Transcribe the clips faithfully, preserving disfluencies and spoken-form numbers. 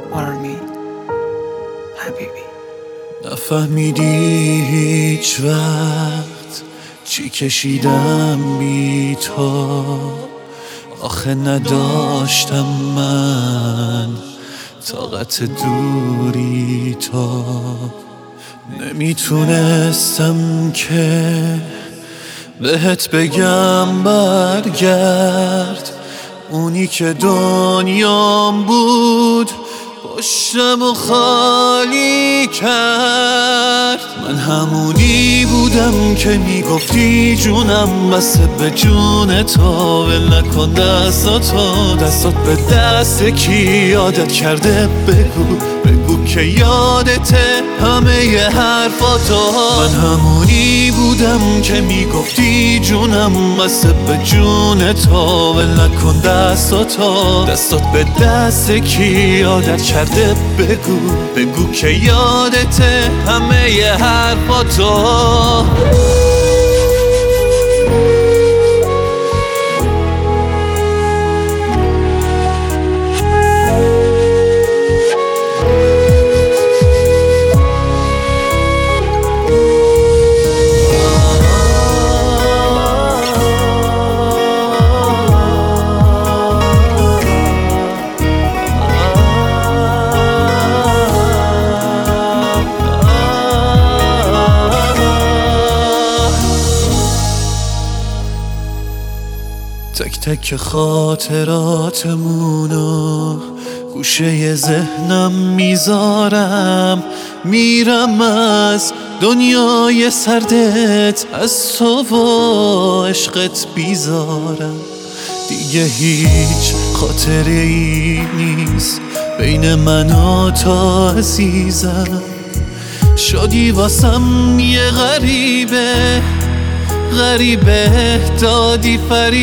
آرمین حبیبی. نفهمیدی هیچ وقت چی کشیدم بی تو، آخه نداشتم من طاقت دوری تو. نمیتونستم که بهت بگم برگرد، اونی که دنیام بود پشتم و خالی کرد. من همونی بودم که میگفتی جونم بسه به جون تو، ول نکن دستاتو، دستات به دست کی یادت کرده بگو بگو که یادته همه ی حرفاتو. من همونی بودم که میگفتی جونم بسه به جون تو، ول نکن دستاتو، دستات به دست کی یادت کرده بگو بگو که یادته همه ی حرفاتو. تک تک خاطراتمونو گوشه ذهنم میذارم، میرم از دنیای سردت از تو و عشقت بیزارم. دیگه هیچ خاطره ای نیست بین من و تو عزیزم، شدی واسم یه غریبه غریبه دادی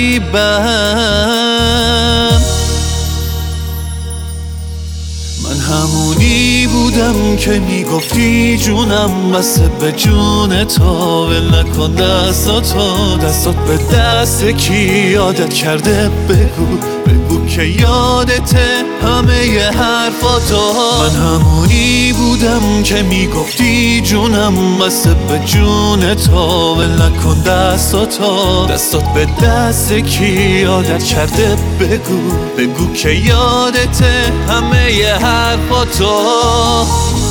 فریبم. من همونی بودم که میگفتی جونم بسه به جون تو، ول نکن دستاتو، دستات به دست کی یادت کرده بگو بگو که یادته همه ی حرفاتو. من همونی بودم که میگفتی جونم بسه به جون تو، ول نکن دستاتو، دستات به دست کی یادت کرده بگو بگو که یادته همه ی حرفاتو.